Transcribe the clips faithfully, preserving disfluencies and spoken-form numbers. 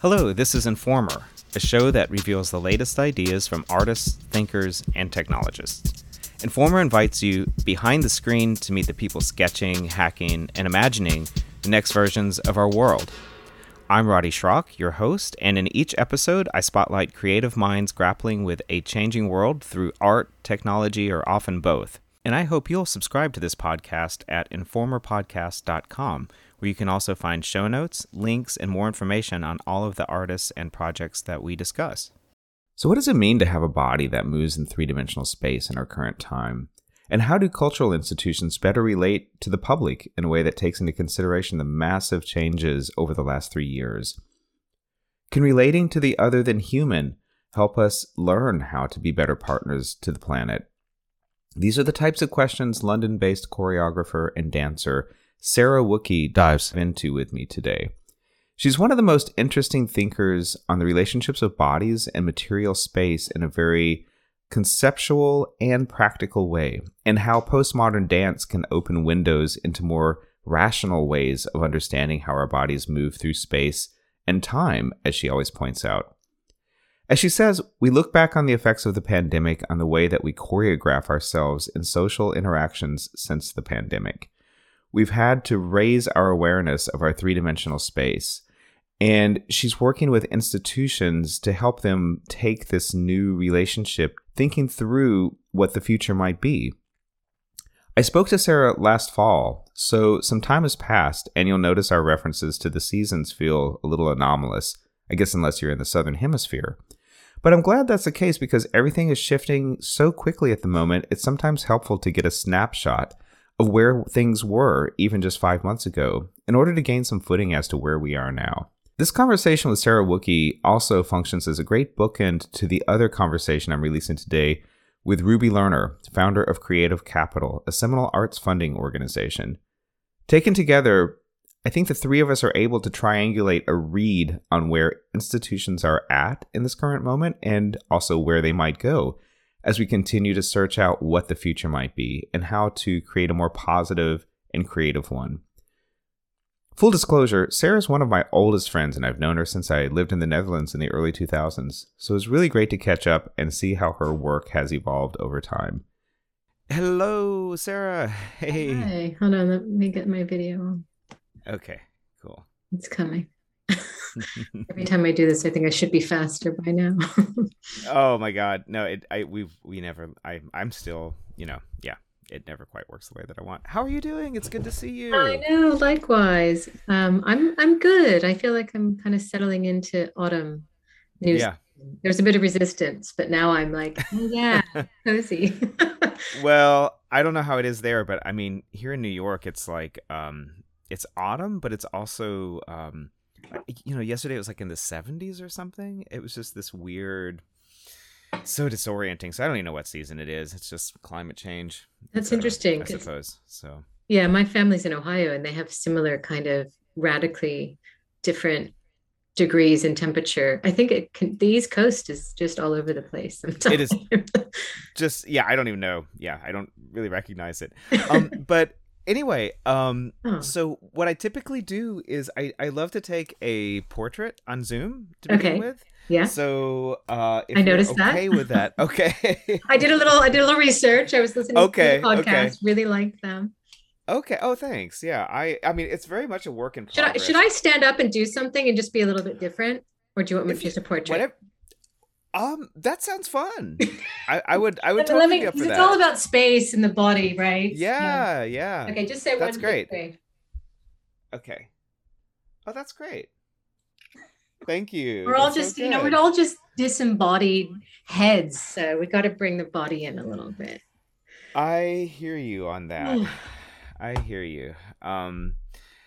Hello, this is Informer, a show that reveals the latest ideas from artists, thinkers, and technologists. Informer invites you behind the screen to meet the people sketching, hacking, and imagining the next versions of our world. I'm Roddy Schrock, your host, and in each episode, I spotlight creative minds grappling with a changing world through art, technology, or often both. And I hope you'll subscribe to this podcast at informer podcast dot com, where you can also find show notes, links, and more information on all of the artists and projects that we discuss. So what does it mean to have a body that moves in three-dimensional space in our current time? And how do cultural institutions better relate to the public in a way that takes into consideration the massive changes over the last three years? Can relating to the other than human help us learn how to be better partners to the planet? These are the types of questions London-based choreographer and dancer Sarah Wookey dives into with me today. She's one of the most interesting thinkers on the relationships of bodies and material space in a very conceptual and practical way, and how postmodern dance can open windows into more rational ways of understanding how our bodies move through space and time, as she always points out. As she says, we look back on the effects of the pandemic on the way that we choreograph ourselves in social interactions since the pandemic. We've had to raise our awareness of our three-dimensional space, and she's working with institutions to help them take this new relationship, thinking through what the future might be. I spoke to Sarah last fall, so some time has passed, and you'll notice our references to the seasons feel a little anomalous, I guess unless you're in the Southern Hemisphere. But I'm glad that's the case because everything is shifting so quickly at the moment, it's sometimes helpful to get a snapshot of where things were even just five months ago in order to gain some footing as to where we are now. This conversation with Sarah Wookey also functions as a great bookend to the other conversation I'm releasing today with Ruby Lerner, founder of Creative Capital, a seminal arts funding organization. Taken together, I think the three of us are able to triangulate a read on where institutions are at in this current moment and also where they might go as we continue to search out what the future might be and how to create a more positive and creative one. Full disclosure, Sarah's one of my oldest friends, and I've known her since I lived in the Netherlands in the early two thousands, so it's really great to catch up and see how her work has evolved over time. Hello, Sarah. Hey. Hi. Hold on, let me get my video on. Okay, cool. It's coming. Every time I do this, I think I should be faster by now. Oh my God. No, it, I, we've, we never, I, I'm still, you know, yeah, it never quite works the way that I want. How are you doing? It's good to see you. I know, likewise. Um, I'm, I'm good. I feel like I'm kind of settling into autumn news. Yeah. There's a bit of resistance, but now I'm like, oh, yeah, cozy. Well, I don't know how it is there, but I mean, here in New York, it's like, um, it's autumn, but it's also, um, you know, yesterday it was like in the seventies or something. It was just this weird, so disorienting. So I don't even know what season it is. It's just climate change. That's so, interesting. I suppose. So yeah, my family's in Ohio and they have similar kind of radically different degrees in temperature. I think it can, the East Coast is just all over the place sometimes. It is just, yeah, I don't even know. Yeah, I don't really recognize it. Um, but Anyway, um, oh. so what I typically do is I, I love to take a portrait on Zoom to begin okay. with. Yeah. So uh, if I noticed you're okay that. with that, okay. I did a little I did a little research. I was listening okay, to the podcast. Okay. Really liked them. Okay. Oh, thanks. Yeah. I I mean, it's very much a work in progress. Should I should I stand up and do something and just be a little bit different, or do you want me if to just you, a portrait? Whatever. Um, that sounds fun. I, I would I would Let totally me, be up for it's that. all about space and the body, right? Yeah, so, yeah. Okay, just say that's one great. Thing. Okay. Oh, that's great. Thank you. We're all that's just, so you know, we're all just disembodied heads, so we got to bring the body in a little bit. I hear you on that. I hear you. Um,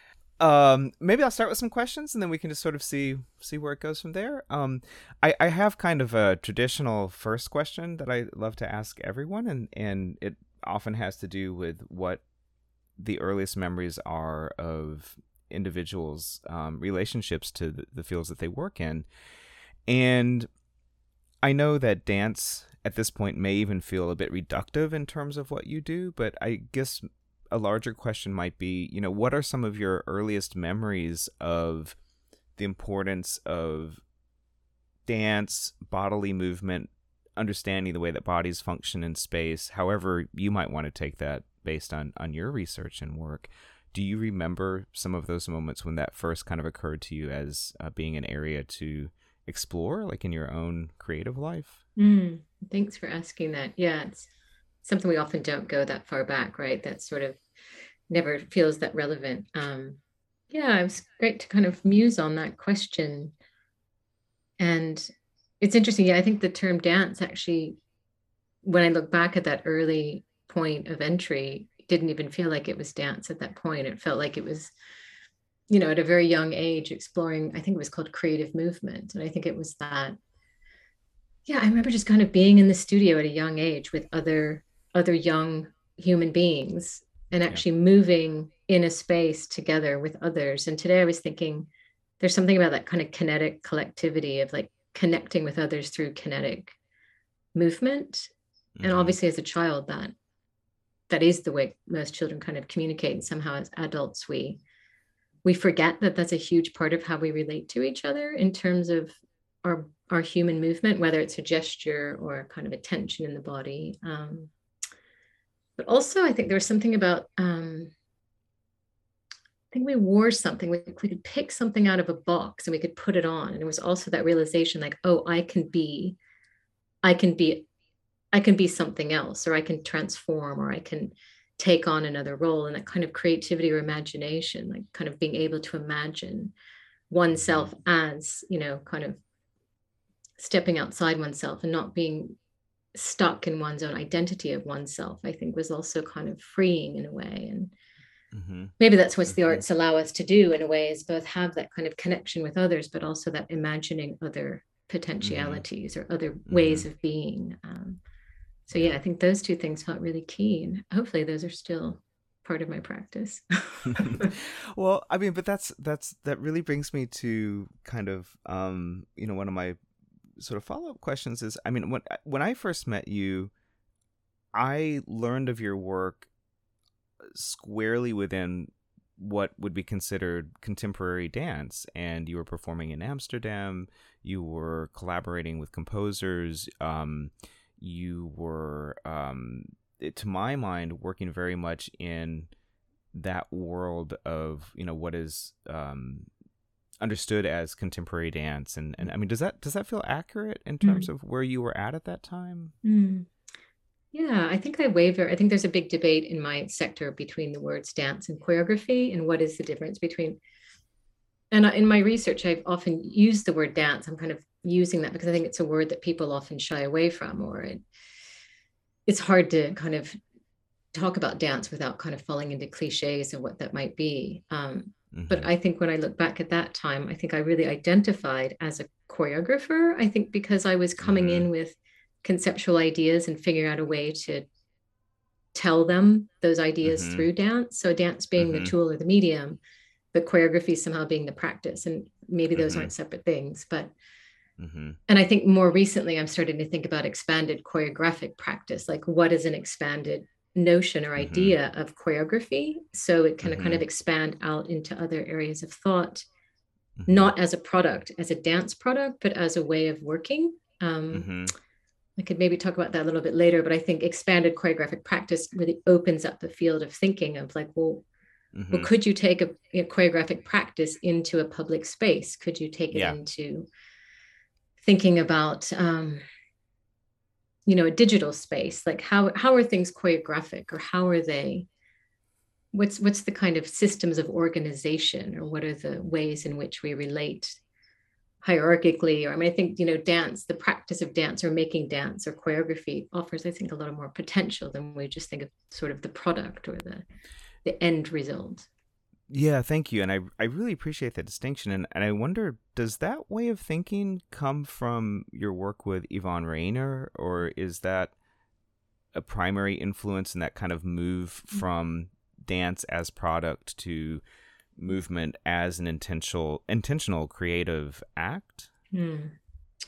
um, maybe I'll start with some questions, and then we can just sort of see see where it goes from there. Um, I, I have kind of a traditional first question that I love to ask everyone, and, and it often has to do with what the earliest memories are of individuals' um, relationships to the, the fields that they work in. And I know that dance at this point may even feel a bit reductive in terms of what you do, but I guess a larger question might be, you know, what are some of your earliest memories of the importance of dance, bodily movement, understanding the way that bodies function in space, however you might want to take that based on, on your research and work. Do you remember some of those moments when that first kind of occurred to you as uh, being an area to explore, like in your own creative life? Mm, thanks for asking that. Yeah, it's something we often don't go that far back, right? That sort of never feels that relevant. Um, yeah, it was great to kind of muse on that question. And it's interesting. Yeah, I think the term dance actually, when I look back at that early point of entry, didn't even feel like it was dance at that point. It felt like it was, you know, at a very young age, exploring, I think it was called creative movement. And I think it was that, yeah, I remember just kind of being in the studio at a young age with other other young human beings and Yeah. actually moving in a space together with others. And today I was thinking there's something about that kind of kinetic collectivity of like connecting with others through kinetic movement. And Mm-hmm. obviously as a child, that that is the way most children kind of communicate. And somehow as adults, we we forget that that's a huge part of how we relate to each other in terms of our our human movement, whether it's a gesture or kind of a tension in the body. Um, but also, I think there was something about um, I think we wore something. We, we could pick something out of a box and we could put it on, and it was also that realization, like, oh, I can be, I can be, I can be something else, or I can transform, or I can take on another role, and that kind of creativity or imagination, like kind of being able to imagine Mm-hmm. oneself as, you know, kind of stepping outside oneself and not being stuck in one's own identity of oneself, I think was also kind of freeing in a way. And Mm-hmm. maybe that's what the Mm-hmm. arts allow us to do in a way, is both have that kind of connection with others, but also that imagining other Mm-hmm. potentialities or other Mm-hmm. ways of being. Um, so Yeah. yeah, I think those two things felt really key. And hopefully those are still part of my practice. Well, I mean, but that's that's that really brings me to kind of um, you know, one of my sort of follow-up questions is, I mean, when when I first met you, I learned of your work squarely within what would be considered contemporary dance, and you were performing in Amsterdam, you were collaborating with composers, um, you were um, to my mind working very much in that world of, you know, what is um, understood as contemporary dance. And, and I mean, does that does that feel accurate in terms Mm. of where you were at at that time? Mm. Yeah, I think I waver. I think there's a big debate in my sector between the words dance and choreography and what is the difference between. And in my research, I've often used the word dance. I'm kind of using that because I think it's a word that people often shy away from, or it, it's hard to kind of talk about dance without kind of falling into cliches and what that might be. Um, but Mm-hmm. I think when I look back at that time, I think I really identified as a choreographer. I think because I was coming Mm-hmm. in with conceptual ideas and figuring out a way to tell them those ideas Mm-hmm. through dance. So dance being the Mm-hmm. tool or the medium, but choreography somehow being the practice. And maybe those Mm-hmm. aren't separate things, but Mm-hmm. and I think more recently I'm starting to think about expanded choreographic practice. Like what is an expanded notion or Mm-hmm. idea of choreography? So it can kind Mm-hmm. of expand out into other areas of thought, Mm-hmm. not as a product, as a dance product, but as a way of working. Um, Mm-hmm. I could maybe talk about that a little bit later, but I think expanded choreographic practice really opens up the field of thinking of like, well, well, Mm-hmm. could you take a, a choreographic practice into a public space? Could you take it Yeah. into thinking about, um, you know, a digital space? Like how how are things choreographic, or how are they? What's what's the kind of systems of organization, or what are the ways in which we relate hierarchically? Or I mean, I think, you know, dance, the practice of dance or making dance or choreography offers, I think, a lot more potential than we just think of sort of the product or the the end result. Yeah, thank you. And I I really appreciate that distinction. And, and I wonder, does that way of thinking come from your work with Yvonne Rainer, or is that a primary influence in that kind of move from dance as product to movement as an intentional intentional creative act? Hmm.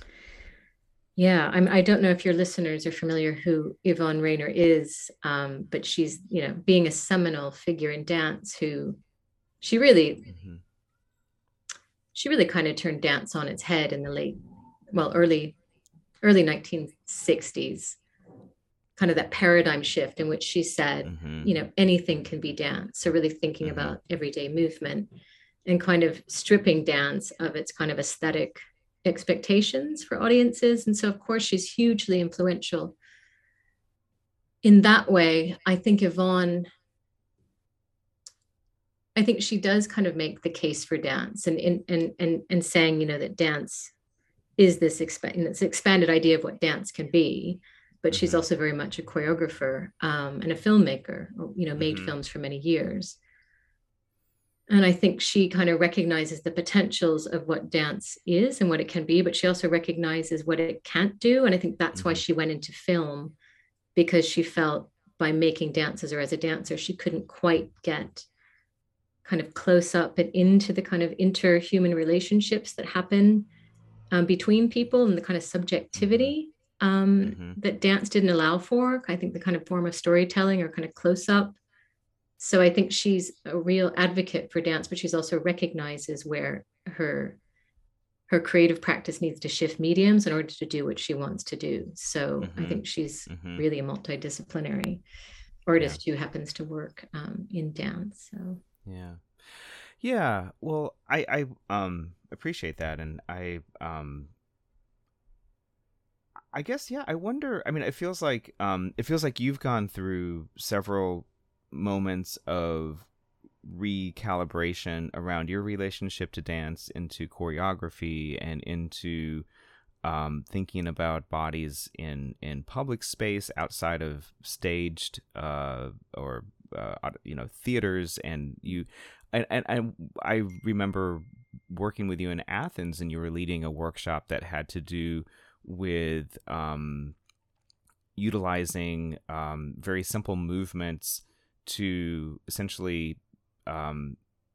Yeah, I'm, I don't know if your listeners are familiar who Yvonne Rainer is, um, but she's, you know, being a seminal figure in dance who she really, Mm-hmm. she really kind of turned dance on its head in the late, well, early, early nineteen sixties, kind of that paradigm shift in which she said, mm-hmm. you know, anything can be dance. So really thinking mm-hmm. about everyday movement and kind of stripping dance of its kind of aesthetic expectations for audiences. And so, of course, she's hugely influential in that way. I think Yvonne, I think she does kind of make the case for dance and and and and, and saying, you know, that dance is this expand, this expanded idea of what dance can be. But mm-hmm. she's also very much a choreographer um, and a filmmaker, you know, made mm-hmm. films for many years. And I think she kind of recognizes the potentials of what dance is and what it can be, but she also recognizes what it can't do. And I think that's mm-hmm. why she went into film, because she felt by making dances or as a dancer, she couldn't quite get kind of close up and into the kind of interhuman relationships that happen um, between people and the kind of subjectivity um, mm-hmm. that dance didn't allow for. I think the kind of form of storytelling or kind of close up. So I think she's a real advocate for dance, but she's also recognizes where her her creative practice needs to shift mediums in order to do what she wants to do. So mm-hmm. I think she's mm-hmm. really a multidisciplinary artist yeah. who happens to work um, in dance. So yeah, yeah. Well, I I um appreciate that, and I um. I guess yeah. I wonder. I mean, it feels like um, it feels like you've gone through several moments of recalibration around your relationship to dance, into choreography, and into um, thinking about bodies in, in public space outside of staged uh, or uh, you know theaters. And you and, and, and I remember working with you in Athens, and you were leading a workshop that had to do with um, utilizing um, very simple movements to essentially, um,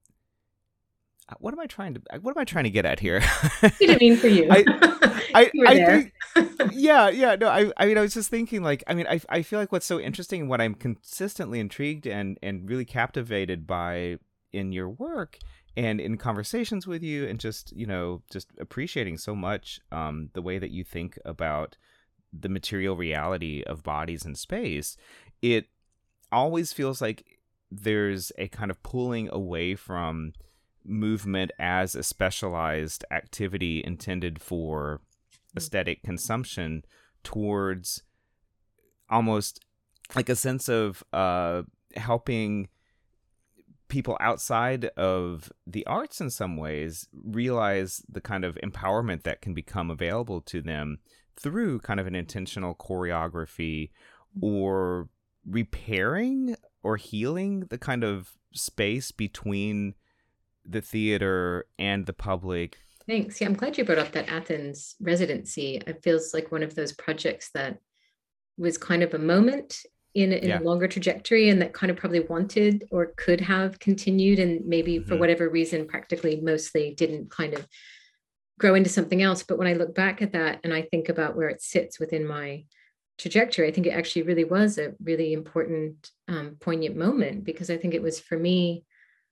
what am I trying to, what am I trying to get at here? What do you mean for you? I, I, you were I there. think, yeah, yeah, no, I, I mean, I was just thinking, like, I mean, I, I feel like what's so interesting and what I'm consistently intrigued and, and really captivated by in your work and in conversations with you, and just, you know, just appreciating so much um, the way that you think about the material reality of bodies in space. It always feels like there's a kind of pulling away from movement as a specialized activity intended for aesthetic consumption towards almost like a sense of uh, helping people outside of the arts in some ways realize the kind of empowerment that can become available to them through kind of an intentional choreography, or repairing or healing the kind of space between the theater and the public. Thanks. Yeah, I'm glad you brought up that Athens residency. It feels like one of those projects that was kind of a moment in, in yeah. a longer trajectory, and that kind of probably wanted or could have continued, and maybe mm-hmm. for whatever reason, practically mostly didn't kind of grow into something else. But when I look back at that and I think about where it sits within my trajectory, I think it actually really was a really important, um, poignant moment, because I think it was for me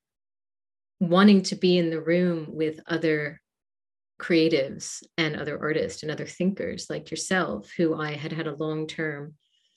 wanting to be in the room with other creatives and other artists and other thinkers like yourself, who I had had a long-term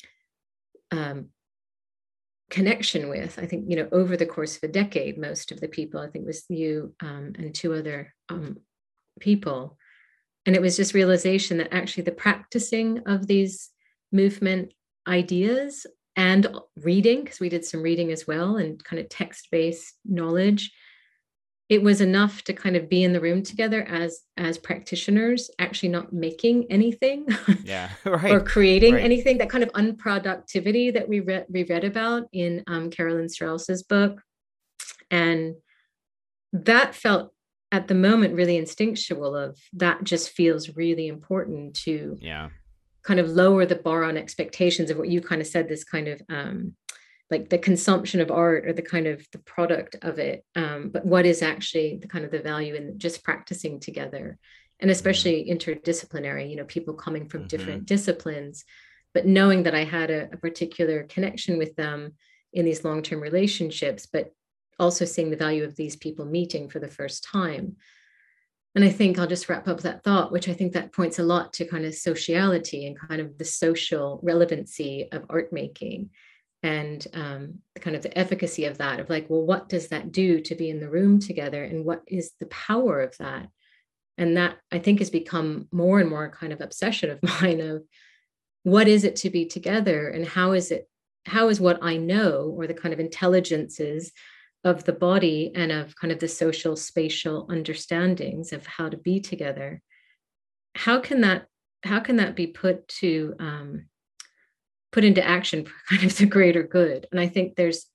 um, connection with. I think, you know, over the course of a decade, most of the people, I think it was you um, and two other um, people. And it was just realization that actually the practicing of these movement ideas and reading, because we did some reading as well, and kind of text-based knowledge, it was enough to kind of be in the room together as as practitioners, actually not making anything yeah, right. or creating right. anything. That kind of unproductivity that we read we read about in um, Carolyn Strauss's book, and that felt at the moment really instinctual. Of that just feels really important to yeah. kind of lower the bar on expectations of what you kind of said. This kind of um, like the consumption of art or the kind of the product of it. Um, but what is actually the kind of the value in just practicing together, and especially mm-hmm. interdisciplinary, you know, people coming from mm-hmm. different disciplines, but knowing that I had a, a particular connection with them in these long-term relationships, but also seeing the value of these people meeting for the first time. And I think I'll just wrap up that thought, which I think that points a lot to kind of sociality and kind of the social relevancy of art making, and um, kind of the efficacy of that, of like, well, what does that do to be in the room together, and what is the power of that? And that, I think, has become more and more kind of obsession of mine, of what is it to be together, and how is it, how is what I know, or the kind of intelligences of the body and of kind of the social spatial understandings of how to be together, how can that, how can that be put to um, put into action for kind of the greater good? And I think there's,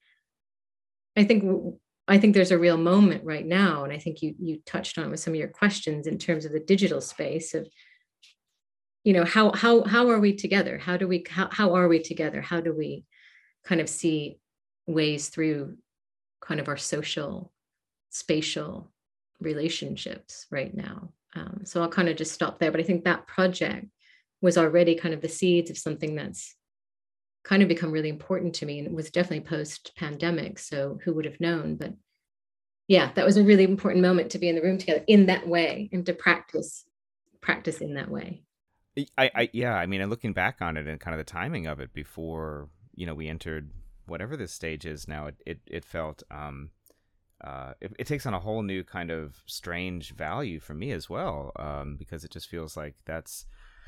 I think I think there's a real moment right now, and I think you you touched on with some of your questions in terms of the digital space of, you know, how how how are we together? How do we how, how are we together? How do we kind of see ways through kind of our social spatial relationships right now? Um, so I'll kind of just stop there. But I think that project was already kind of the seeds of something that's kind of become really important to me, and it was definitely post pandemic. So who would have known? But yeah, that was a really important moment to be in the room together in that way, and to practice practice in that way. I, I yeah, I mean, and looking back on it and kind of the timing of it before, you know, we entered whatever this stage is now, it it, it felt um uh it, it takes on a whole new kind of strange value for me as well, um because it just feels like that's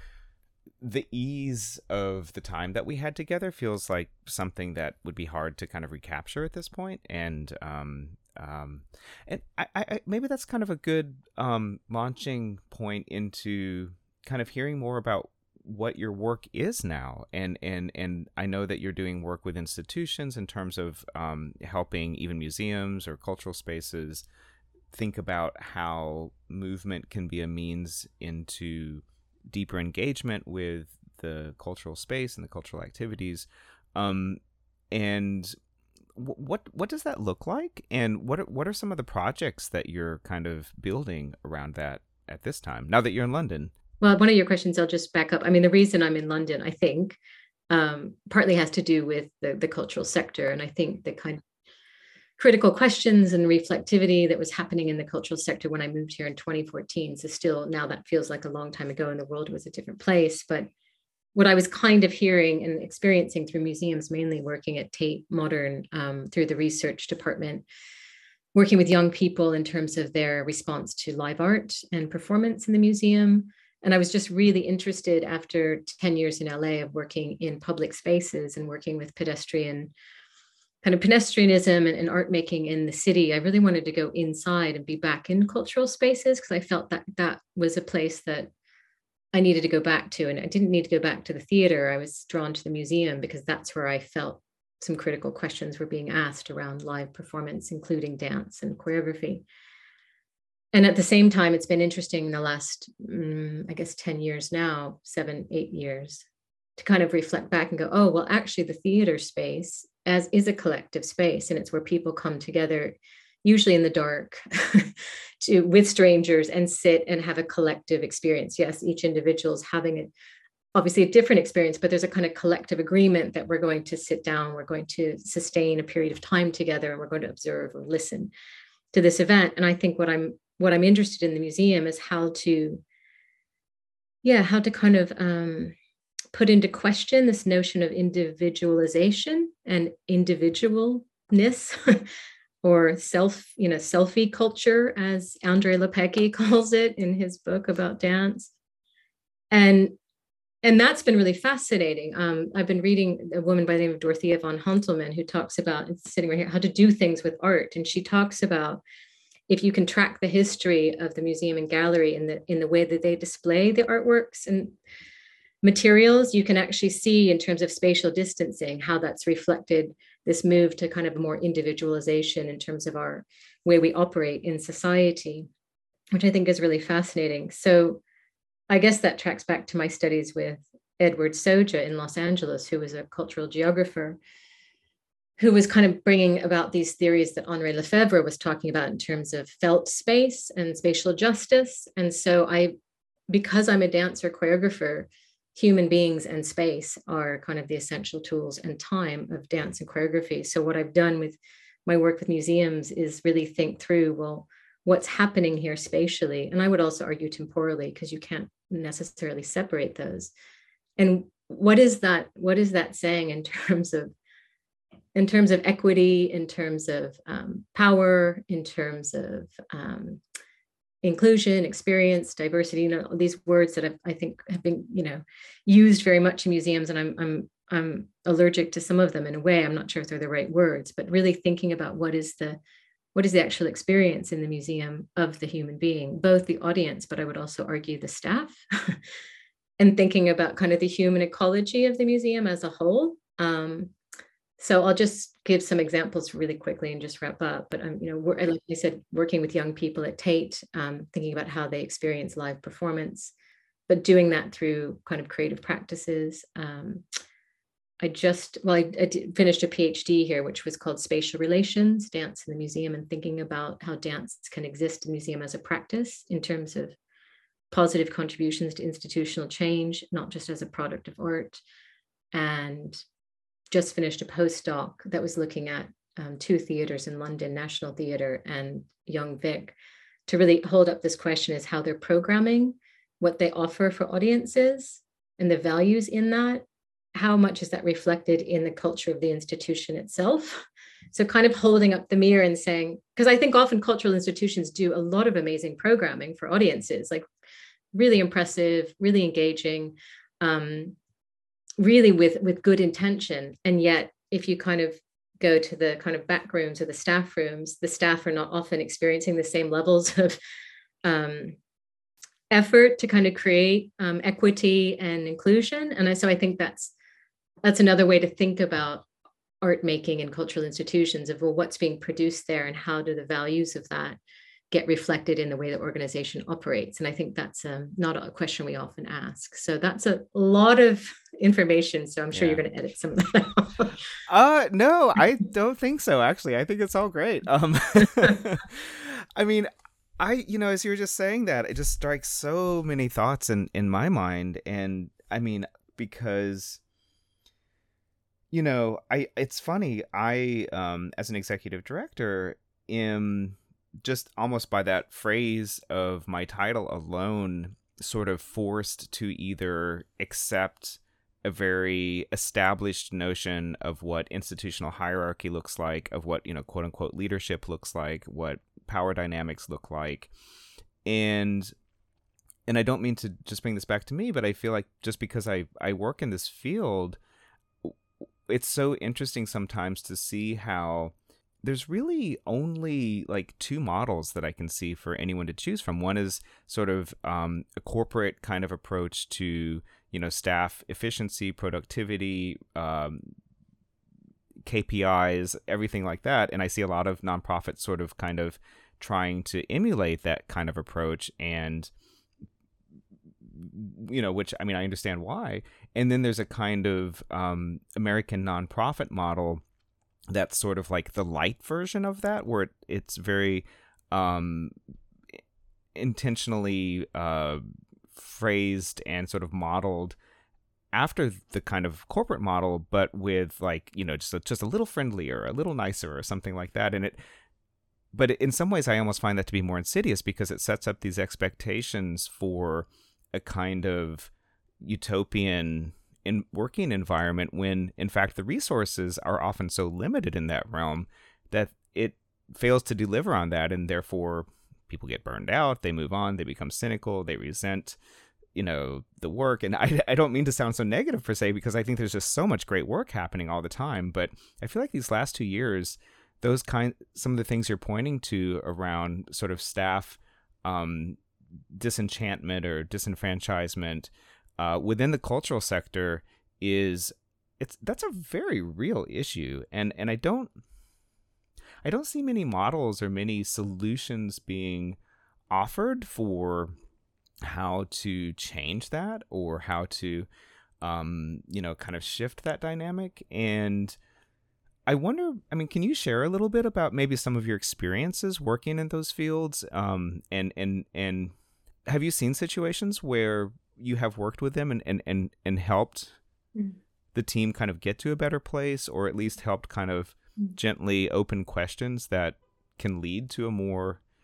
the ease of the time that we had together feels like something that would be hard to kind of recapture at this point. And um um and I, I maybe that's kind of a good um launching point into kind of hearing more about what your work is now. And and and I know that you're doing work with institutions in terms of um helping even museums or cultural spaces think about how movement can be a means into deeper engagement with the cultural space and the cultural activities. Um, and w- what what does that look like? And what are, what are some of the projects that you're kind of building around that at this time, now that you're in London? Well, one of your questions, I'll just back up. I mean, the reason I'm in London, I think, um, partly has to do with the, the cultural sector. And I think the kind of critical questions and reflectivity that was happening in the cultural sector when I moved here in twenty fourteen. So still, now that feels like a long time ago, and the world was a different place. But what I was kind of hearing and experiencing through museums, mainly working at Tate Modern, um, through the research department, working with young people in terms of their response to live art and performance in the museum. And I was just really interested, after ten years in L A of working in public spaces and working with pedestrian kind of pedestrianism and, and art making in the city. I really wanted to go inside and be back in cultural spaces, because I felt that that was a place that I needed to go back to. And I didn't need to go back to the theater. I was drawn to the museum because that's where I felt some critical questions were being asked around live performance, including dance and choreography. And at the same time, it's been interesting in the last, um, I guess, ten years now, seven, eight years, to kind of reflect back and go, oh, well, actually the theater space as is a collective space, and it's where people come together, usually in the dark, to with strangers, and sit and have a collective experience. Yes, each individual is having a, obviously a different experience, but there's a kind of collective agreement that we're going to sit down, we're going to sustain a period of time together, and we're going to observe or listen to this event. And I think what I'm what I'm interested in the museum is how to, yeah, how to kind of um, put into question this notion of individualization and individualness, or self, you know, selfie culture, as Andre Lepecki calls it in his book about dance. And and that's been really fascinating. Um, I've been reading a woman by the name of Dorothea von Hontelmann, who talks about, it's sitting right here, how to do things with art. And she talks about, if you can track the history of the museum and gallery in the in the way that they display the artworks and materials, you can actually see in terms of spatial distancing how that's reflected this move to kind of more individualization in terms of our way we operate in society, which I think is really fascinating. So I guess that tracks back to my studies with Edward Soja in Los Angeles, who was a cultural geographer, who was kind of bringing about these theories that Henri Lefebvre was talking about in terms of felt space and spatial justice. And so I, because I'm a dancer choreographer, human beings and space are kind of the essential tools and time of dance and choreography. So what I've done with my work with museums is really think through, well, what's happening here spatially, and I would also argue temporally, because you can't necessarily separate those. And what is that what is that saying in terms of in terms of equity, in terms of um, power, in terms of um, inclusion, experience, diversity, you know, these words that I've, I think have been, you know, used very much in museums, and I'm I'm I'm allergic to some of them in a way. I'm not sure if they're the right words, but really thinking about what is the what is the actual experience in the museum of the human being, both the audience, but I would also argue the staff, and thinking about kind of the human ecology of the museum as a whole. Um, so I'll just give some examples really quickly and just wrap up. But I'm, you know, we're, like I said, working with young people at Tate, um, thinking about how they experience live performance, but doing that through kind of creative practices. Um, I just, well, I, I did, finished a PhD here, which was called Spatial Relations, Dance in the Museum, and thinking about how dance can exist in the museum as a practice in terms of positive contributions to institutional change, not just as a product of art. And just finished a postdoc that was looking at um, two theaters in London, National Theatre and Young Vic, to really hold up this question as how they're programming, what they offer for audiences, and the values in that. How much is that reflected in the culture of the institution itself? So kind of holding up the mirror and saying, because I think often cultural institutions do a lot of amazing programming for audiences, like really impressive, really engaging, um, really with, with good intention. And yet, if you kind of go to the kind of back rooms or the staff rooms, the staff are not often experiencing the same levels of um, effort to kind of create um, equity and inclusion. And I, so I think that's that's another way to think about art making in cultural institutions, of, well, what's being produced there and how do the values of that get reflected in the way the organization operates. And I think that's um, not a question we often ask. So that's a lot of information. So I'm sure yeah. you're going to edit some of that out. uh, no, I don't think so. Actually, I think it's all great. Um, I mean, I, you know, as you were just saying that, it just strikes so many thoughts in, in my mind. And I mean, because, you know, I, it's funny, I, um, as an executive director, am just almost by that phrase of my title alone, sort of forced to either accept a very established notion of what institutional hierarchy looks like, of what, you know, quote unquote leadership looks like, what power dynamics look like. And and I don't mean to just bring this back to me, but I feel like just because I, I work in this field, it's so interesting sometimes to see how there's really only like two models that I can see for anyone to choose from. One is sort of um, a corporate kind of approach to, you know, staff efficiency, productivity, um, K P Is, everything like that. And I see a lot of nonprofits sort of kind of trying to emulate that kind of approach, and, you know, which, I mean, I understand why. And then there's a kind of um, American nonprofit model that's sort of like the light version of that, where it, it's very um, intentionally uh, phrased and sort of modeled after the kind of corporate model, but with like, you know, just a, just a little friendlier, a little nicer, or something like that. And it, but in some ways, I almost find that to be more insidious, because it sets up these expectations for a kind of utopian in working environment, when in fact the resources are often so limited in that realm that it fails to deliver on that, and therefore people get burned out, they move on, they become cynical, they resent, you know, the work. And I, I don't mean to sound so negative per se, because I think there's just so much great work happening all the time, but I feel like these last two years, those kind, some of the things you're pointing to around sort of staff um, disenchantment or disenfranchisement uh, within the cultural sector is, it's that's a very real issue, and and I don't I don't see many models or many solutions being offered for how to change that, or how to um, you know, kind of shift that dynamic. And I wonder, I mean, can you share a little bit about maybe some of your experiences working in those fields? Um, and, and, and have you seen situations where you have worked with them and, and, and, and helped mm. the team kind of get to a better place, or at least helped kind of mm. gently open questions that can lead to a more mm.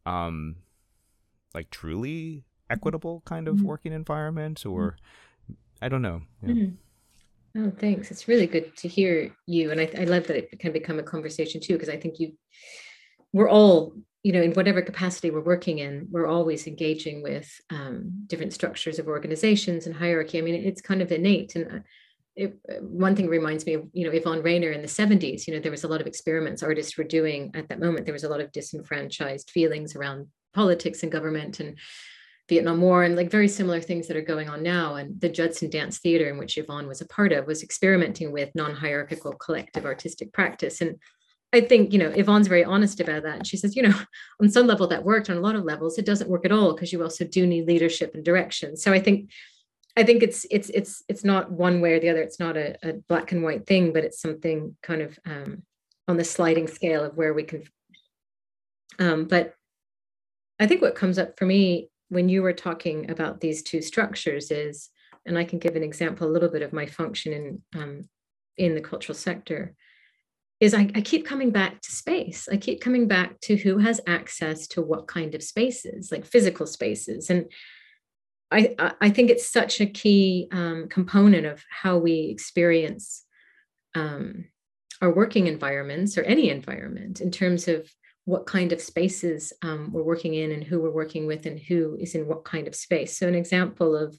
um, like truly equitable kind of Mm-hmm. working environment, or I don't know. Yeah. Mm-hmm. Oh, thanks. It's really good to hear you. And I, I love that it can become a conversation too, because I think you, we're all, you know, in whatever capacity we're working in, we're always engaging with um, different structures of organizations and hierarchy. I mean, it's kind of innate. And uh, it, one thing reminds me of, you know, Yvonne Rainer in the seventies, you know, there was a lot of experiments artists were doing at that moment. There was a lot of disenfranchised feelings around politics and government and Vietnam War, and like very similar things that are going on now. And the Judson Dance Theater, in which Yvonne was a part of, was experimenting with non-hierarchical collective artistic practice. And I think, you know, Yvonne's very honest about that. And she says, you know, on some level that worked, on a lot of levels, it doesn't work at all, because you also do need leadership and direction. So I think, I think it's, it's, it's, it's not one way or the other. It's not a, a black and white thing, but it's something kind of um, on the sliding scale of where we can. Um, but I think what comes up for me when you were talking about these two structures is, and I can give an example a little bit of my function in um, in the cultural sector, is I, I keep coming back to space. I keep coming back to who has access to what kind of spaces, like physical spaces. And I, I think it's such a key um, component of how we experience um, our working environments, or any environment, in terms of what kind of spaces um, we're working in and who we're working with and who is in what kind of space. So an example of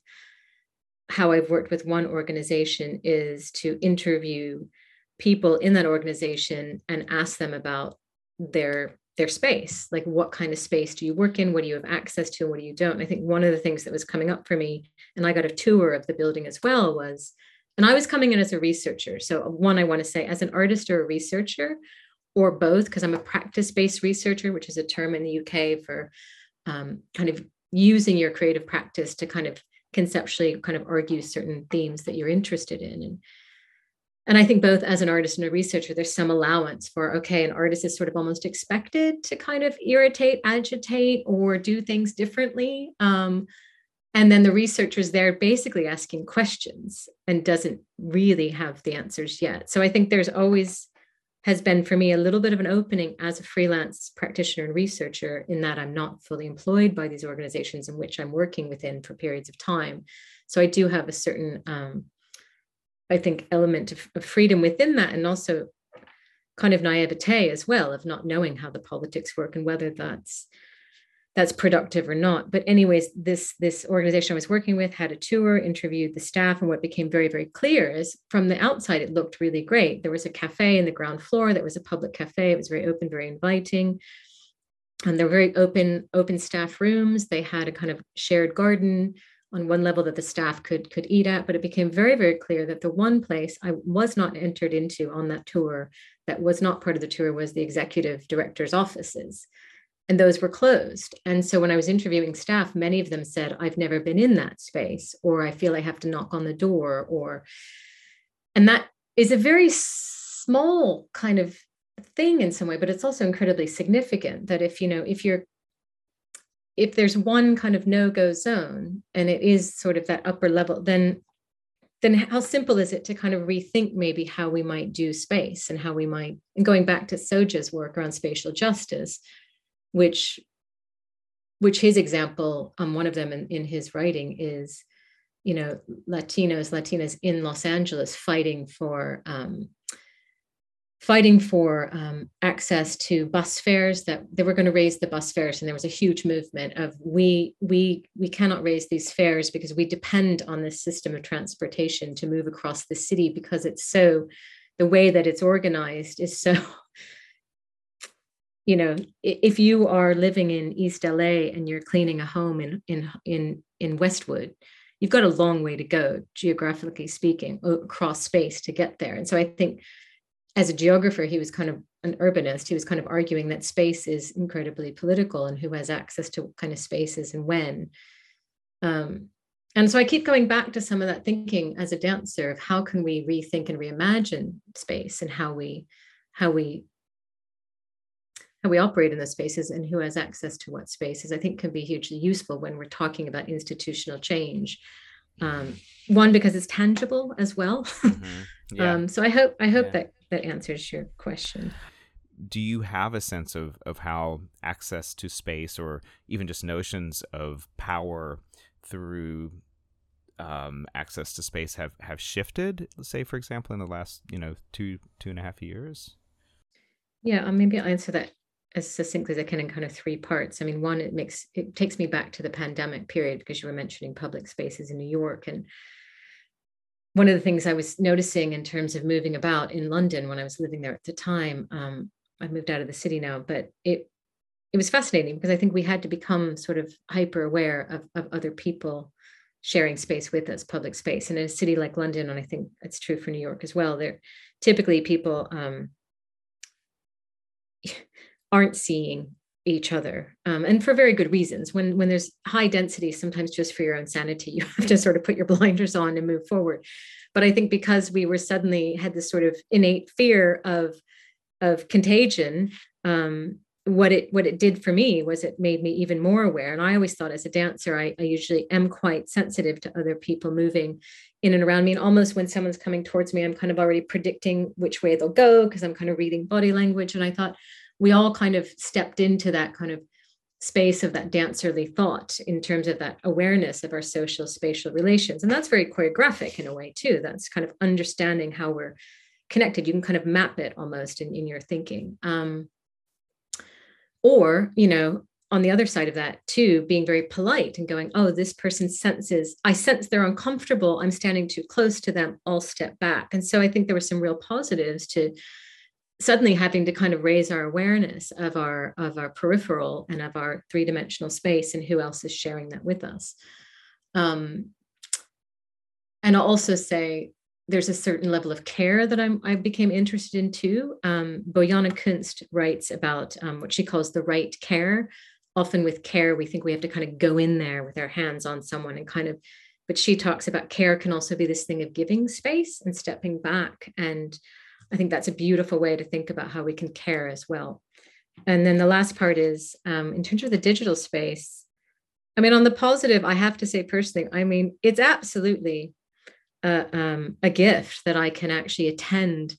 how I've worked with one organization is to interview people in that organization and ask them about their their space. Like, what kind of space do you work in? What do you have access to? And what do you don't? And I think one of the things that was coming up for me, and I got a tour of the building as well, was, and I was coming in as a researcher. So one, I want to say, as an artist or a researcher, or both, because I'm a practice-based researcher, which is a term in the U K for um, kind of using your creative practice to kind of conceptually kind of argue certain themes that you're interested in. And, and I think both as an artist and a researcher, there's some allowance for, okay, an artist is sort of almost expected to kind of irritate, agitate, or do things differently. Um, and then the researcher's there basically asking questions and doesn't really have the answers yet. So I think there's always has been for me a little bit of an opening as a freelance practitioner and researcher, in that I'm not fully employed by these organizations in which I'm working within for periods of time. So I do have a certain, um, I think, element of, of freedom within that, and also kind of naivete as well, of not knowing how the politics work and whether that's that's productive or not. But anyways, this this organization I was working with had a tour, interviewed the staff, and what became very, very clear is, from the outside, it looked really great. There was a cafe in the ground floor that was a public cafe. It was very open, very inviting. And there were very open, open staff rooms. They had a kind of shared garden on one level that the staff could, could eat at. But it became very, very clear that the one place I was not entered into on that tour, that was not part of the tour, was the executive director's offices. And those were closed. And so when I was interviewing staff, many of them said, I've never been in that space, or I feel I have to knock on the door, or, and that is a very small kind of thing in some way, but it's also incredibly significant that if, you know, if you're, if there's one kind of no-go zone, and it is sort of that upper level, then, then how simple is it to kind of rethink maybe how we might do space, and how we might, and going back to Soja's work around spatial justice, which which his example, um, one of them in, in his writing is, you know, Latinos, Latinas in Los Angeles fighting for um, fighting for um, access to bus fares, that they were going to raise the bus fares. And there was a huge movement of, we, we, we cannot raise these fares because we depend on this system of transportation to move across the city, because it's so, the way that it's organized is so, you know, if you are living in East L A and you're cleaning a home in in in in Westwood, you've got a long way to go, geographically speaking, across space to get there. And so I think, as a geographer, he was kind of an urbanist. He was kind of arguing that space is incredibly political, and who has access to what kind of spaces and when. Um, and so I keep going back to some of that thinking as a dancer of how can we rethink and reimagine space, and how we how we how we operate in those spaces, and who has access to what spaces, I think can be hugely useful when we're talking about institutional change. Um, one, because it's tangible as well. Mm-hmm. Yeah. Um, so I hope I hope yeah. that that answers your question. do you have a sense of, of how access to space, or even just notions of power through um, access to space have, have shifted, let's say, for example, in the last, you know, two, two and a half years? Yeah, uh, maybe I'll answer that as succinctly as I can in kind of three parts. I mean, one, it makes it takes me back to the pandemic period, because you were mentioning public spaces in New York. And one of the things I was noticing in terms of moving about in London when I was living there at the time, um, I moved out of the city now, but it it was fascinating, because I think we had to become sort of hyper aware of, of other people sharing space with us, public space. And in a city like London, and I think that's true for New York as well, they're typically people um, aren't seeing each other, um, and for very good reasons. When when there's high density, sometimes just for your own sanity, you have to sort of put your blinders on and move forward. But I think because we were suddenly had this sort of innate fear of of contagion, um, what it what it did for me was it made me even more aware. And I always thought, as a dancer, I, I usually am quite sensitive to other people moving in and around me. And almost when someone's coming towards me, I'm kind of already predicting which way they'll go, because I'm kind of reading body language. And I thought we all kind of stepped into that kind of space of that dancerly thought in terms of that awareness of our social spatial relations. And that's very choreographic in a way too. That's kind of understanding how we're connected. You can kind of map it almost in, in your thinking. Um, or, you know, on the other side of that too, being very polite and going, oh, this person senses, I sense they're uncomfortable. I'm standing too close to them. I'll step back. And so I think there were some real positives to suddenly having to kind of raise our awareness of our of our peripheral and of our three-dimensional space, and who else is sharing that with us. Um, and I'll also say there's a certain level of care that I'm, I became interested in too. Um, Bojana Kunst writes about um, what she calls the right care. Often with care, we think we have to kind of go in there with our hands on someone and kind of, but she talks about care can also be this thing of giving space and stepping back. And I think that's a beautiful way to think about how we can care as well. And then the last part is um, in terms of the digital space. I mean, on the positive, I have to say personally, I mean, it's absolutely a, um, a gift that I can actually attend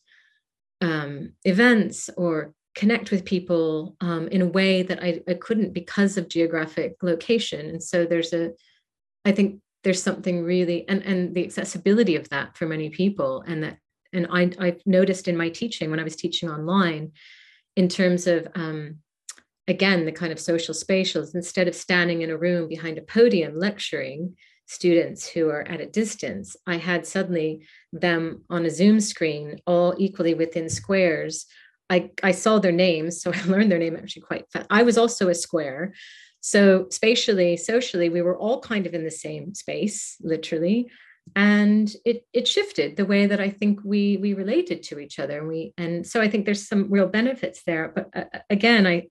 um, events or connect with people um, in a way that I, I couldn't because of geographic location. And so there's a, I think there's something really, and, and the accessibility of that for many people. And that, and I, I've noticed in my teaching when I was teaching online, in terms of, um, again, the kind of social spatials, instead of standing in a room behind a podium lecturing students who are at a distance, I had suddenly them on a Zoom screen, all equally within squares. I, I saw their names, so I learned their name actually quite fast. I was also a square. So spatially, socially, we were all kind of in the same space, literally. And it it shifted the way that I think we we related to each other. And we and so I think there's some real benefits there. But uh, again, I,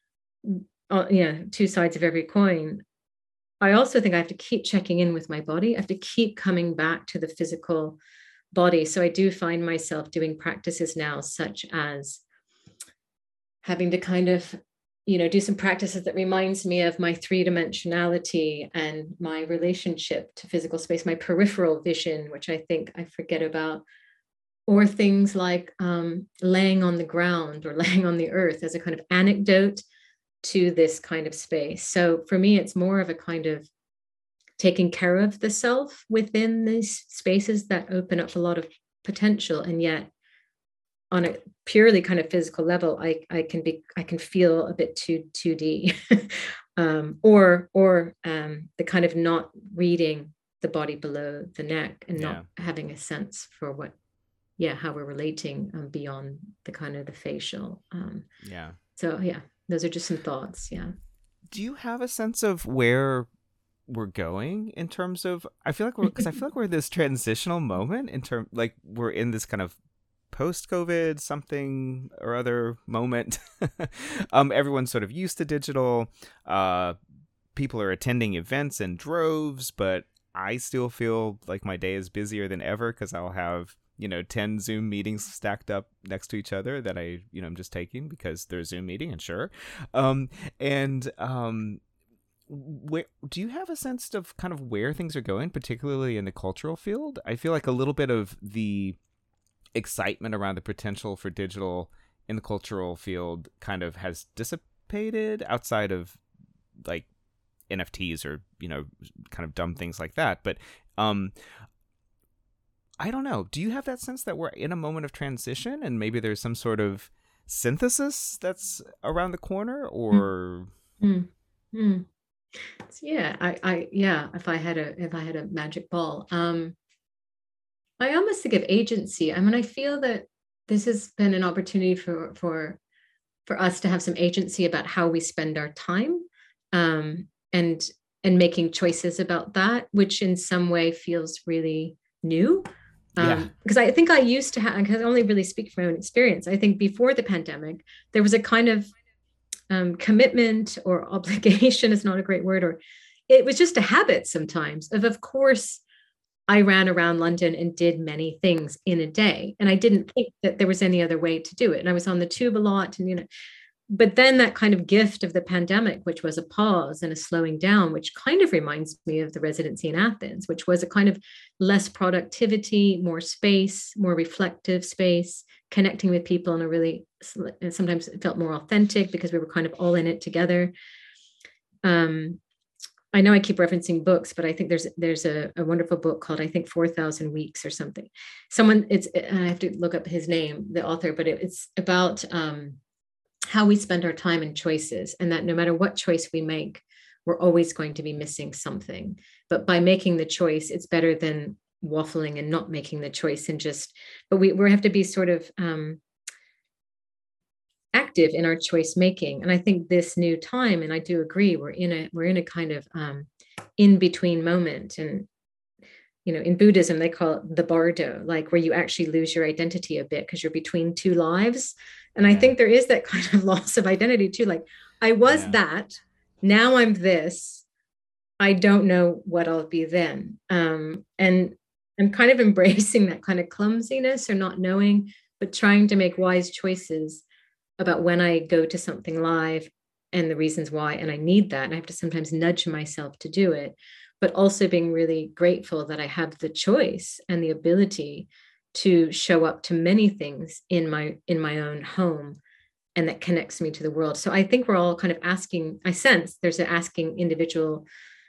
uh, yeah, two sides of every coin. I also think I have to keep checking in with my body. I have to keep coming back to the physical body. So I do find myself doing practices now, such as having to kind of, you know, do some practices that reminds me of my three-dimensionality and my relationship to physical space, my peripheral vision, which I think I forget about, or things like um, laying on the ground or laying on the earth as a kind of anecdote to this kind of space. So for me, it's more of a kind of taking care of the self within these spaces that open up a lot of potential. And yet on a purely kind of physical level, I, I can be, I can feel a bit too two D um, or, or um, the kind of not reading the body below the neck and not yeah. having a sense for what, yeah, how we're relating um, beyond the kind of the facial. Um, yeah. So yeah. Those are just some thoughts. Yeah. Do you have a sense of where we're going in terms of, I feel like we're, because I feel like we're in this transitional moment in terms, like we're in this kind of post-COVID something or other moment. um, everyone's sort of used to digital. Uh, people are attending events in droves, but I still feel like my day is busier than ever because I'll have, you know, ten Zoom meetings stacked up next to each other that I, you know, I'm just taking because they're a Zoom meeting and sure. Um, and um, where, do you have a sense of kind of where things are going, particularly in the cultural field? I feel like a little bit of the excitement around the potential for digital in the cultural field kind of has dissipated outside of like N F Ts or, you know, kind of dumb things like that. But um, I don't know. Do you have that sense that we're in a moment of transition and maybe there's some sort of synthesis that's around the corner, or? Mm. Mm. Yeah, I, I, yeah, if I had a, if I had a magic ball, um, I almost think of agency. I mean, I feel that this has been an opportunity for, for, for us to have some agency about how we spend our time, um, and, and making choices about that, which in some way feels really new. Yeah. Um, because I think I used to have, I can only really speak from my own experience. I think before the pandemic, there was a kind of um, commitment or obligation is not a great word, or it was just a habit sometimes of, of course, I ran around London and did many things in a day. And I didn't think that there was any other way to do it. And I was on the tube a lot and, you know, but then that kind of gift of the pandemic, which was a pause and a slowing down, which kind of reminds me of the residency in Athens, which was a kind of less productivity, more space, more reflective space, connecting with people in a really, sometimes it felt more authentic because we were kind of all in it together. Um, I know I keep referencing books, but I think there's there's a, a wonderful book called, I think, four thousand Weeks or something. Someone, it's, I have to look up his name, the author, but it, it's about um, how we spend our time and choices, and that no matter what choice we make, we're always going to be missing something. But by making the choice, it's better than waffling and not making the choice and just, but we, we have to be sort of um, active in our choice making. And I think this new time, and I do agree, we're in a, we're in a kind of um, in between moment. And, you know, in Buddhism, they call it the bardo, like where you actually lose your identity a bit because you're between two lives. And I think there is that kind of loss of identity too. Like I was yeah. that, now I'm this, I don't know what I'll be then. Um, and I'm kind of embracing that kind of clumsiness or not knowing, but trying to make wise choices about when I go to something live and the reasons why, and I need that. And I have to sometimes nudge myself to do it, but also being really grateful that I have the choice and the ability to show up to many things in my in my own home, and that connects me to the world. So I think we're all kind of asking, I sense there's an asking individual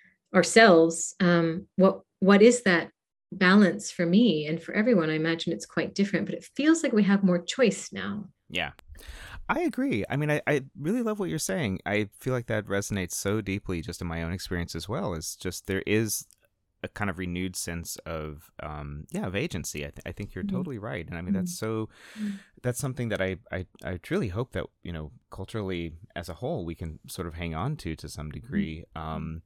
ourselves, um, what what is that balance for me and for everyone? I imagine it's quite different, but it feels like we have more choice now. Yeah, I agree. I mean, I, I really love what you're saying. I feel like that resonates so deeply just in my own experience as well. It's just there is a kind of renewed sense of, um, yeah, of agency. I, th- I think you're mm-hmm. totally right. And I mean, mm-hmm. that's so, that's something that I, I, I truly hope that, you know, culturally as a whole, we can sort of hang on to, to some degree. Um,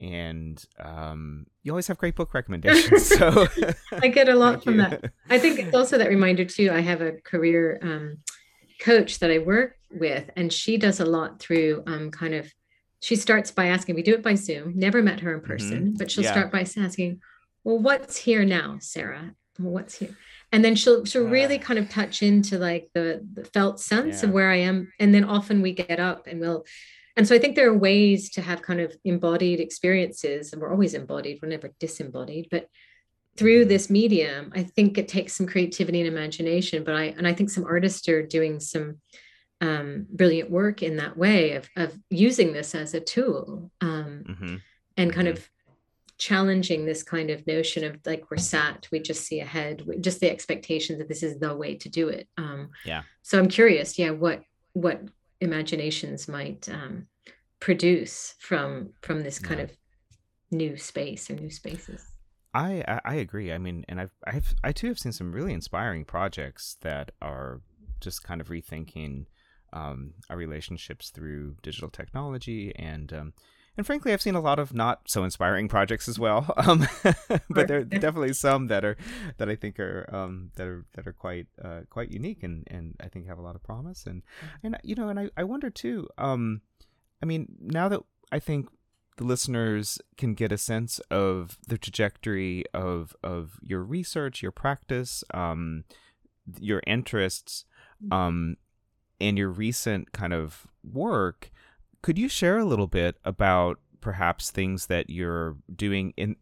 and um, you always have great book recommendations. So I get a lot from you. that. I think it's also that reminder too. I have a career um, coach that I work with, and she does a lot through um, kind of, she starts by asking, we do it by Zoom, never met her in person, mm-hmm. but she'll yeah. start by asking, well, what's here now, Sarah? Well, what's here? And then she'll she'll uh, really kind of touch into like the, the felt sense yeah. of where I am. And then often we get up and we'll, and so I think there are ways to have kind of embodied experiences, and we're always embodied, we're never disembodied, but through this medium, I think it takes some creativity and imagination, but I, and I think some artists are doing some um, brilliant work in that way of, of using this as a tool um, mm-hmm. and kind mm-hmm. of challenging this kind of notion of like, we're sat, we just see ahead, just the expectation that this is the way to do it. Um, yeah. So I'm curious, yeah, what, what imaginations might um, produce from, from this kind yeah. of new space or new spaces. I, I agree. I mean, and I've, I've, I too have seen some really inspiring projects that are just kind of rethinking um, our relationships through digital technology. And, um, and frankly, I've seen a lot of not so inspiring projects as well. Um, but there are definitely some that are, that I think are, um, that are, that are quite, uh, quite unique and, and I think have a lot of promise. And, and, you know, and I, I wonder too, um, I mean, now that I think the listeners can get a sense of the trajectory of of your research, your practice, um, your interests, um, and your recent kind of work. Could you share a little bit about perhaps things that you're doing in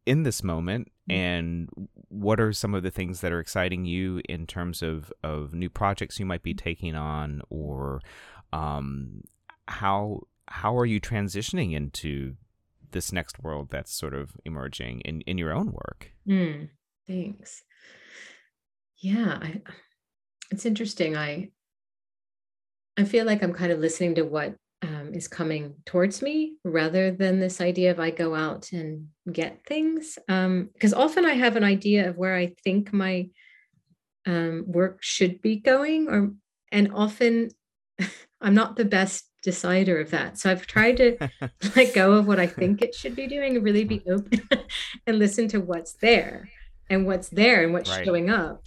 in this moment, and what are some of the things that are exciting you in terms of, of new projects you might be taking on, or um, how how are you transitioning into this next world that's sort of emerging in, in your own work? Mm, thanks. Yeah, I, it's interesting. I I feel like I'm kind of listening to what um, is coming towards me rather than this idea of I go out and get things. Because um, often I have an idea of where I think my um, work should be going, or and often I'm not the best decider of that. So I've tried to let go of what I think it should be doing and really be open and listen to what's there. And what's there and what's Right. showing up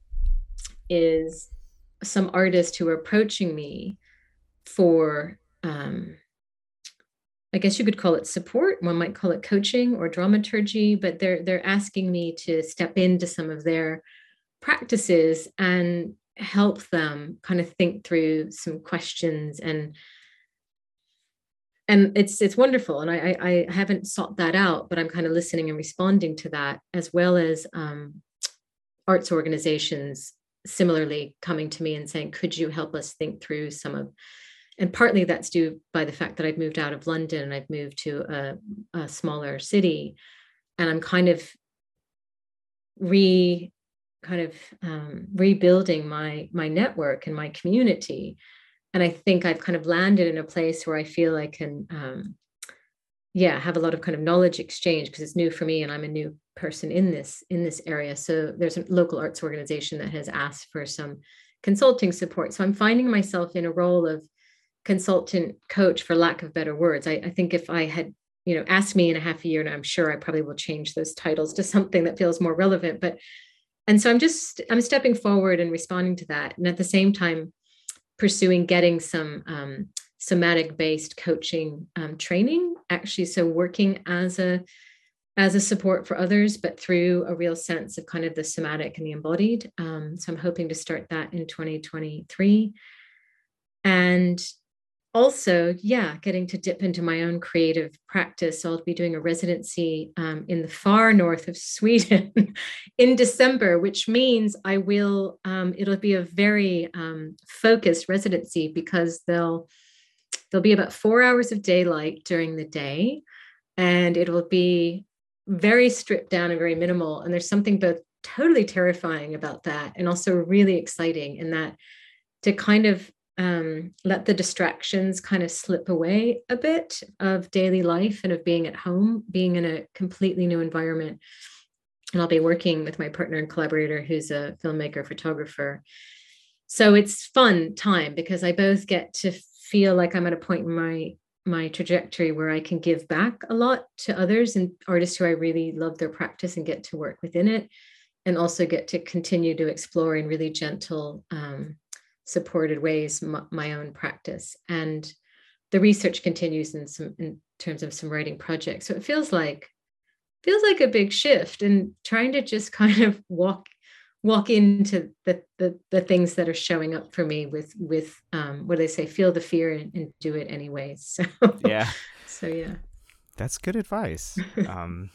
is some artists who are approaching me for, um, I guess you could call it support. One might call it coaching or dramaturgy, but they're they're asking me to step into some of their practices and help them kind of think through some questions, and and it's it's wonderful. And I I, I haven't sought that out, but I'm kind of listening and responding to that, as well as um, arts organizations similarly coming to me and saying, could you help us think through some of, and partly that's due by the fact that I've moved out of London and I've moved to a, a smaller city, and I'm kind of re kind of um, rebuilding my my network and my community. And I think I've kind of landed in a place where I feel I can um, yeah have a lot of kind of knowledge exchange, because it's new for me and I'm a new person in this in this area. So there's a local arts organization that has asked for some consulting support, so I'm finding myself in a role of consultant coach, for lack of better words. I, I think if I had you know asked me in a half a year, and I'm sure I probably will change those titles to something that feels more relevant, but and so I'm just I'm stepping forward and responding to that, and at the same time pursuing getting some um, somatic based coaching um, training, actually. So working as a as a support for others, but through a real sense of kind of the somatic and the embodied. Um, so I'm hoping to start that in twenty twenty-three. And also, yeah, getting to dip into my own creative practice. So I'll be doing a residency um, in the far north of Sweden in December, which means I will, um, it'll be a very um, focused residency, because they'll, there'll be about four hours of daylight during the day, and it will be very stripped down and very minimal. And there's something both totally terrifying about that and also really exciting in that, to kind of um, let the distractions kind of slip away a bit of daily life and of being at home, being in a completely new environment. And I'll be working with my partner and collaborator, who's a filmmaker, photographer. So it's fun time, because I both get to feel like I'm at a point in my my trajectory where I can give back a lot to others and artists who I really love their practice and get to work within it, and also get to continue to explore in really gentle, um, supported ways my, my own practice. And the research continues in some in terms of some writing projects. So it feels like feels like a big shift, and trying to just kind of walk walk into the the, the things that are showing up for me with with um, what do they say? Feel the fear and, and do it anyways. So yeah, so yeah, that's good advice. Um,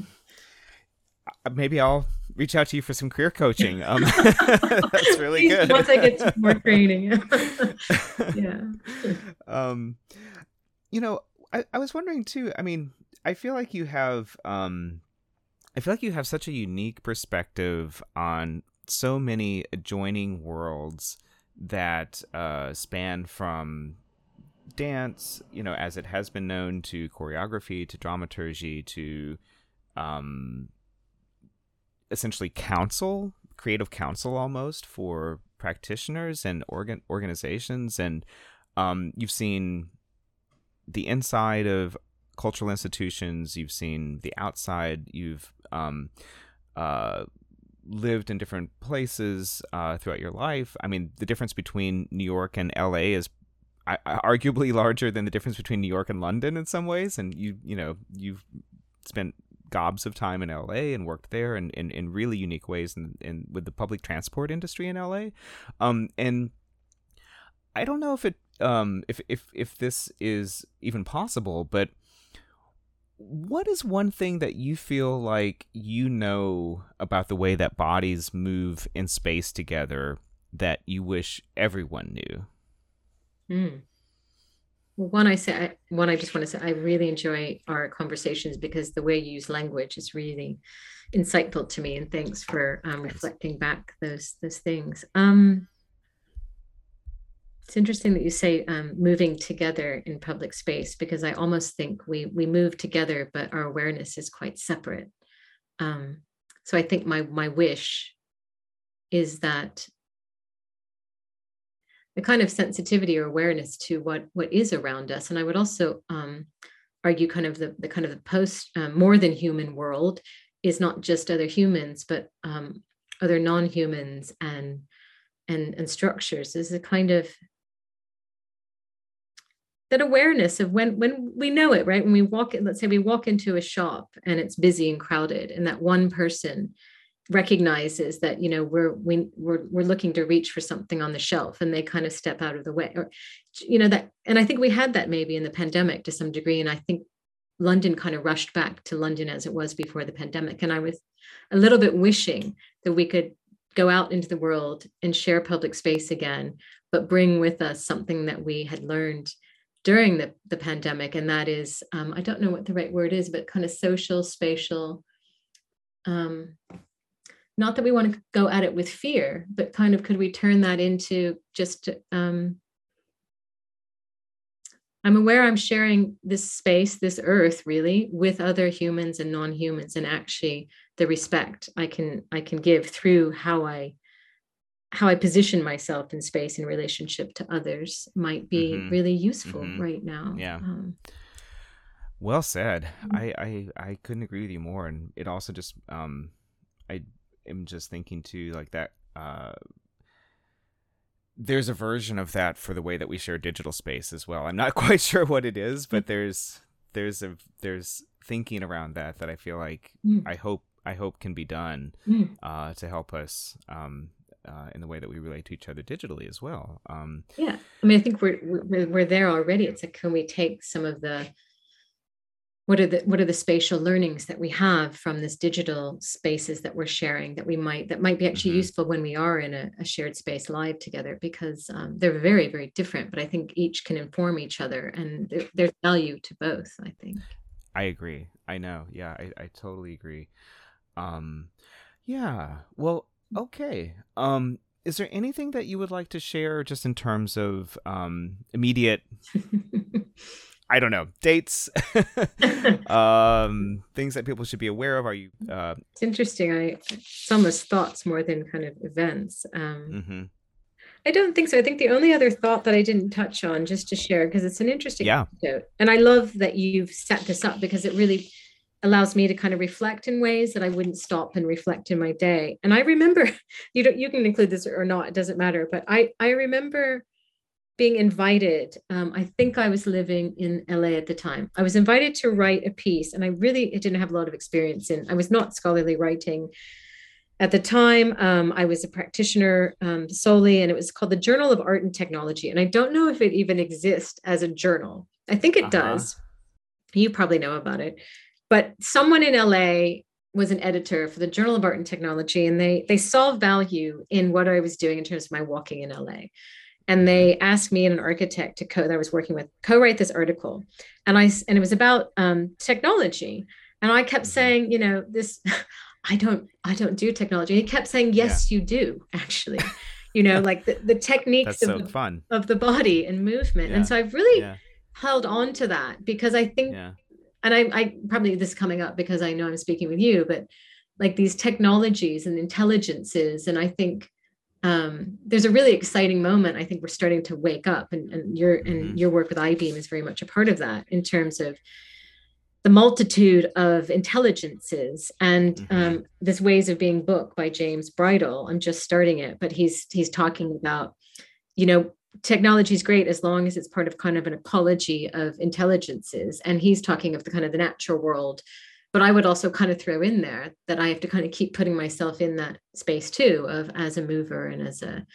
maybe I'll reach out to you for some career coaching. Um, that's really good. Once I get some more training. Yeah. Um, you know, I, I was wondering too, I mean, I feel like you have, um, I feel like you have such a unique perspective on so many adjoining worlds that uh, span from dance, you know, as it has been known, to choreography, to dramaturgy, to um, essentially counsel, creative counsel almost for practitioners and organ organizations. And um, you've seen the inside of cultural institutions, you've seen the outside, you've um, uh, lived in different places uh, throughout your life. I mean, the difference between New York and L A is I, arguably larger than the difference between New York and London in some ways. And you, you know, you've spent gobs of time in L A and worked there in, in, in really unique ways in, in with the public transport industry in L A. Um, and I don't know if it um, if, if if this is even possible, but what is one thing that you feel like you know about the way that bodies move in space together that you wish everyone knew? Mm. Well, one I say, I, one I just want to say, I really enjoy our conversations because the way you use language is really insightful to me, and thanks for um, reflecting back those those things. Um, it's interesting that you say um, moving together in public space, because I almost think we we move together, but our awareness is quite separate. Um, so I think my my wish is that the kind of sensitivity or awareness to what what is around us, and I would also um, argue kind of the, the kind of the post um, more than human world is not just other humans, but um, other non-humans and and and structures. Is a kind of that awareness of when when we know it, right? When we walk in, let's say we walk into a shop and it's busy and crowded, and that one person recognizes that, you know, we're we, we're we're looking to reach for something on the shelf, and they kind of step out of the way, or you know that. And I think we had that maybe in the pandemic to some degree, and I think London kind of rushed back to London as it was before the pandemic, and I was a little bit wishing that we could go out into the world and share public space again, but bring with us something that we had learned during the, the pandemic, and that is um, I don't know what the right word is, but kind of social, spatial, um, not that we want to go at it with fear, but kind of could we turn that into just, um, I'm aware I'm sharing this space, this earth really, with other humans and non-humans, and actually the respect I can I can give through how I how I position myself in space in relationship to others might be Mm-hmm. really useful Mm-hmm. right now. Yeah. Um, Well said. I, I I couldn't agree with you more. And it also just um I am just thinking too, like that uh there's a version of that for the way that we share digital space as well. I'm not quite sure what it is, but there's there's a there's thinking around that that I feel like mm, I hope I hope can be done mm. uh to help us um uh, in the way that we relate to each other digitally as well. Um, Yeah, I mean, I think we're, we're we're there already. It's like, can we take some of the what are the what are the spatial learnings that we have from this digital spaces that we're sharing that we might that might be actually mm-hmm. useful when we are in a, a shared space live together, because um, they're very, very different, but I think each can inform each other, and there, there's value to both, I think. I agree. I know. Yeah, I, I totally agree. Um, yeah. Well, okay. Um, is there anything that you would like to share just in terms of um, immediate, I don't know, dates, um, things that people should be aware of? Are you? Uh... It's interesting. I it's almost thoughts more than kind of events. Um, mm-hmm. I don't think so. I think the only other thought that I didn't touch on, just to share, because it's an interesting yeah. episode, and I love that you've set this up because it really allows me to kind of reflect in ways that I wouldn't stop and reflect in my day. And I remember, you don't, you can include this or not, it doesn't matter. But I, I remember being invited. Um, I think I was living in L A at the time. I was invited to write a piece, and I really didn't have a lot of experience in. I was not scholarly writing at the time. Um, I was a practitioner um, solely, and it was called the Journal of Art and Technology. And I don't know if it even exists as a journal. I think it uh-huh. does. You probably know about it. But someone in L A was an editor for the Journal of Art and Technology, and they they saw value in what I was doing in terms of my walking in L A. And they asked me and an architect to co that I was working with co-write this article, and I and it was about um, technology. And I kept saying, you know, this, I don't I don't do technology. And he kept saying, yes, yeah. you do actually. You know, like the, the techniques That's of, so the, fun. of the body and movement. Yeah. And so I've really yeah. held on to that, because I think. Yeah. And I, I probably this is coming up because I know I'm speaking with you, but like these technologies and intelligences, and I think um, there's a really exciting moment. I think we're starting to wake up, and, and your mm-hmm. and your work with iBeam is very much a part of that in terms of the multitude of intelligences and mm-hmm. um, this Ways of Being book by James Bridle. I'm just starting it, but he's he's talking about, you know, technology is great as long as it's part of kind of an ecology of intelligences. And he's talking of the kind of the natural world. But I would also kind of throw in there that I have to kind of keep putting myself in that space too, of as a mover and as a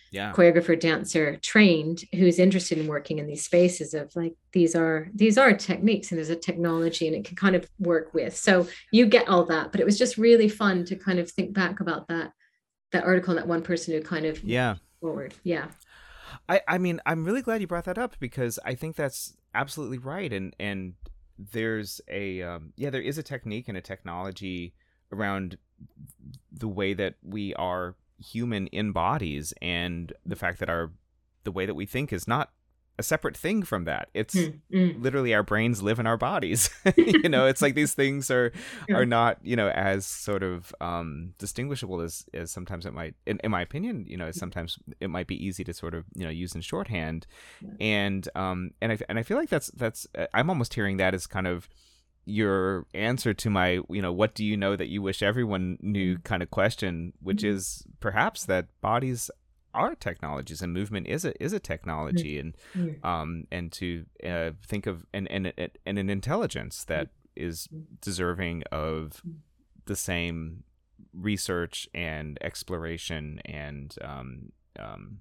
yeah. choreographer, dancer trained, who's interested in working in these spaces of like, these are, these are techniques and there's a technology and it can kind of work with. So you get all that, but it was just really fun to kind of think back about that, that article and that one person who kind of yeah. forward. Yeah. I, I mean, I'm really glad you brought that up because I think that's absolutely right. And, and there's a, um, yeah, there is a technique and a technology around the way that we are human in bodies, and the fact that our the way that we think is not a separate thing from that. It's mm-hmm. literally our brains live in our bodies. You know, it's like these things are yeah. are not, you know, as sort of um distinguishable as as sometimes it might, in, in my opinion, you know, as sometimes it might be easy to sort of, you know, use in shorthand. Yeah. And um and I and I feel like that's that's uh, I'm almost hearing that as kind of your answer to my, you know, what do you know that you wish everyone knew kind of question, which mm-hmm. is perhaps that bodies are technologies and movement is a is a technology, mm-hmm. and um and to uh, think of and and and an intelligence that is deserving of the same research and exploration and um um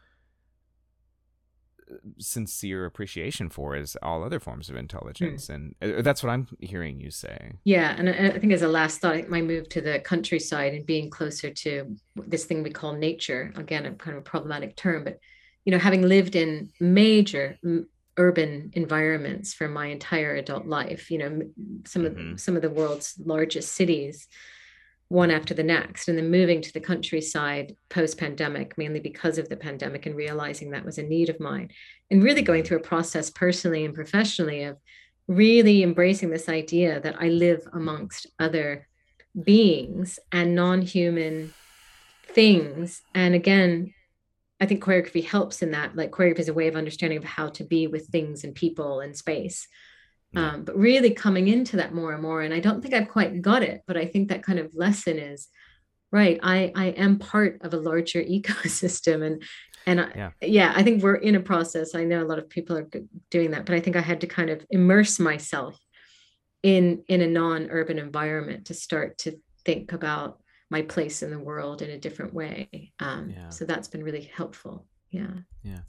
sincere appreciation for as all other forms of intelligence. Mm. And uh, that's what I'm hearing you say. Yeah. And I, I think as a last thought, my move to the countryside and being closer to this thing we call nature, again, a kind of a problematic term, but, you know, having lived in major m- urban environments for my entire adult life, you know, some mm-hmm. of some of the world's largest cities, one after the next, and then moving to the countryside post-pandemic, mainly because of the pandemic, and realizing that was a need of mine, and really going through a process personally and professionally of really embracing this idea that I live amongst other beings and non-human things. And again, I think choreography helps in that. Like, choreography is a way of understanding of how to be with things and people and space. Yeah. Um, but really coming into that more and more. And I don't think I've quite got it, but I think that kind of lesson is, right, I, I am part of a larger ecosystem. And, and I, yeah. yeah, I think we're in a process. I know a lot of people are doing that, but I think I had to kind of immerse myself in, in a non-urban environment to start to think about my place in the world in a different way. Um, yeah. So that's been really helpful. Yeah. Yeah.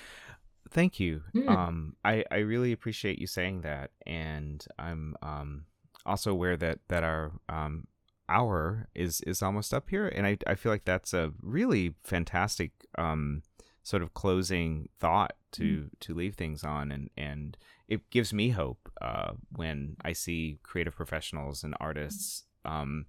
Thank you. Mm. Um, I, I really appreciate you saying that. And I'm um, also aware that, that our um, hour is, is almost up here. And I, I feel like that's a really fantastic um, sort of closing thought to, mm. to leave things on. And, and it gives me hope uh, when I see creative professionals and artists um,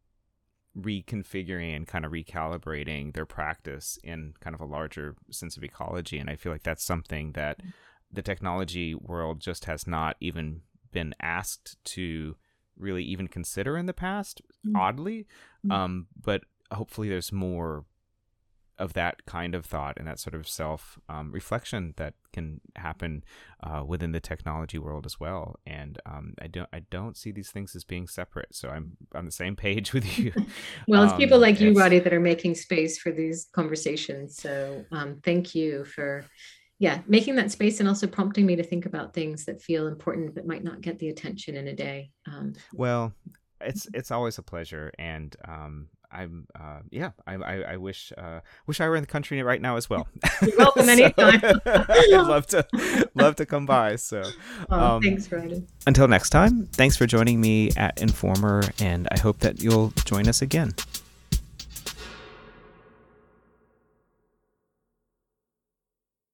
reconfiguring and kind of recalibrating their practice in kind of a larger sense of ecology. And I feel like that's something that the technology world just has not even been asked to really even consider in the past, mm-hmm. oddly. Um, but hopefully there's more of that kind of thought and that sort of self um, reflection that can happen uh, within the technology world as well. And um, I don't I don't see these things as being separate. So I'm on the same page with you. Well, it's um, people like you, it's... Roddy, that are making space for these conversations. So um, thank you for, yeah, making that space and also prompting me to think about things that feel important but might not get the attention in a day. Um, well, it's it's always a pleasure. And um, I'm, uh, yeah, I, I, I wish, uh, wish I were in the country right now as well. You're welcome anytime. I'd love to, love to come by. So, oh, um, thanks, Roddy. Until next time, thanks for joining me at Informer, and I hope that you'll join us again.